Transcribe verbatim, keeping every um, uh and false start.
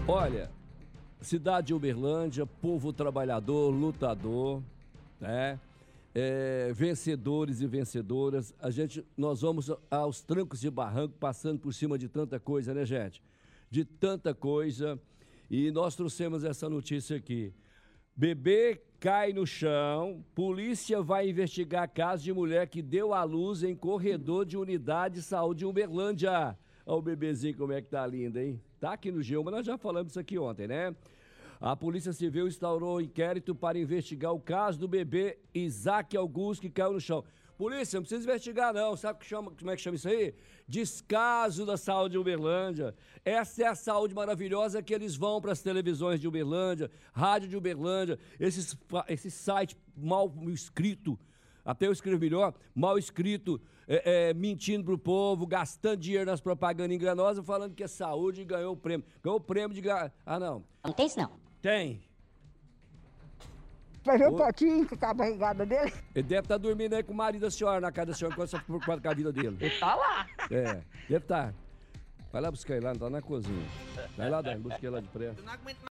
Olha, cidade de Uberlândia, povo trabalhador, lutador, né? É, vencedores e vencedoras. A gente, nós vamos aos trancos de barranco, passando por cima de tanta coisa, né, gente? De tanta coisa. E nós trouxemos essa notícia aqui. Bebê cai no chão, polícia vai investigar caso de mulher que deu à luz em corredor de unidade de saúde de Uberlândia. Olha o bebezinho como é que tá lindo, hein? Tá aqui no G um, mas nós já falamos isso aqui ontem, né? A Polícia Civil instaurou um inquérito para investigar o caso do bebê Isaac Augusto que caiu no chão. Polícia, não precisa investigar não, sabe que chama, como é que chama isso aí? Descaso da saúde de Uberlândia. Essa é a saúde maravilhosa que eles vão para as televisões de Uberlândia, rádio de Uberlândia, esses, esse site mal escrito, até eu escrevo melhor, mal escrito, é, é, mentindo pro povo, gastando dinheiro nas propagandas enganosas, falando que é saúde e ganhou o prêmio. Ganhou o prêmio de... Ah, não. Não tem isso não. Tem. Vai ver o potinho que tá a barrigada dele? Ele deve estar dormindo aí com o marido da senhora, na casa da senhora, enquanto você está preocupado com a vida dele. Ele tá lá. É, deve estar. Vai lá buscar ele lá, tá na cozinha. Vai lá, Dani, busca ele lá depressa.